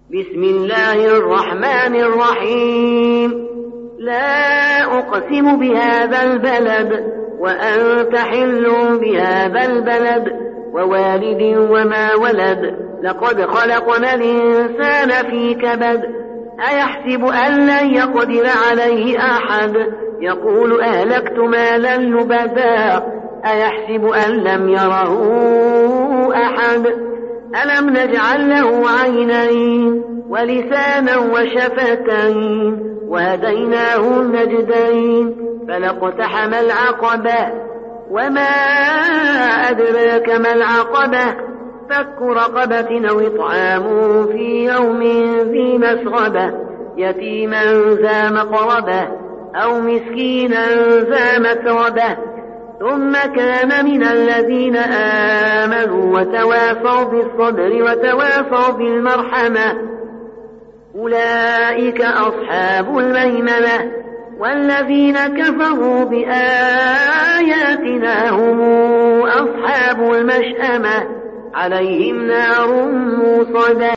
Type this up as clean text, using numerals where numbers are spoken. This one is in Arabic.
بسم الله الرحمن الرحيم. لا أقسم بهذا البلد وأنت حل بهذا البلد ووالد وما ولد. لقد خلقنا الإنسان في كبد. أيحسب أن لن يقدر عليه أحد. يقول أهلكت مالا لبدا. أيحسب أن لم يره أحد. ألم نجعل له عينين ولسانا وشفتين وهديناه النجدين. فلاقتحم العقبة وما أدراك ما العقبة. فك رقبة أو إطعام في يوم ذي مسغبة. يتيما ذا مقربة أو مسكينا ذا متربة. ثم كان من الذين آمنوا وتواصوا بالصبر وتواصوا بالمرحمة. أولئك أصحاب الميمنة. والذين كفروا بآياتنا هم أصحاب المشأمة. عليهم نار موصدة.